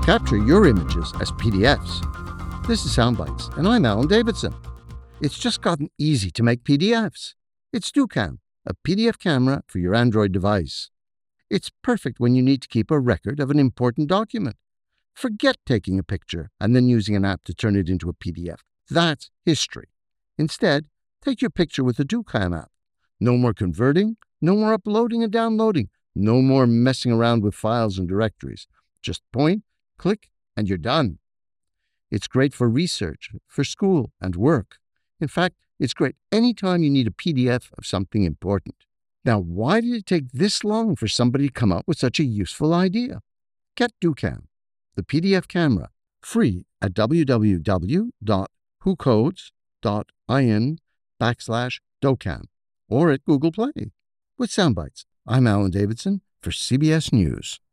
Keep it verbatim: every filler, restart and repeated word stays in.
capture your images as P D Fs. This is Soundbites, and I'm Alan Davidson. It's just gotten easy to make P D Fs. It's DoCam, a P D F camera for your Android device. It's perfect when you need to keep a record of an important document. Forget taking a picture and then using an app to turn it into a P D F. That's history. Instead, take your picture with the DoCam app. No more converting, no more uploading and downloading, no more messing around with files and directories. Just point, click, and you're done. It's great for research, for school and work. In fact, it's great anytime you need a P D F of something important. Now, why did it take this long for somebody to come up with such a useful idea? Get DoCam, the P D F camera, free at www.whocodes.in backslash DoCam or at Google Play. With Soundbites, I'm Alan Davidson for C B S News.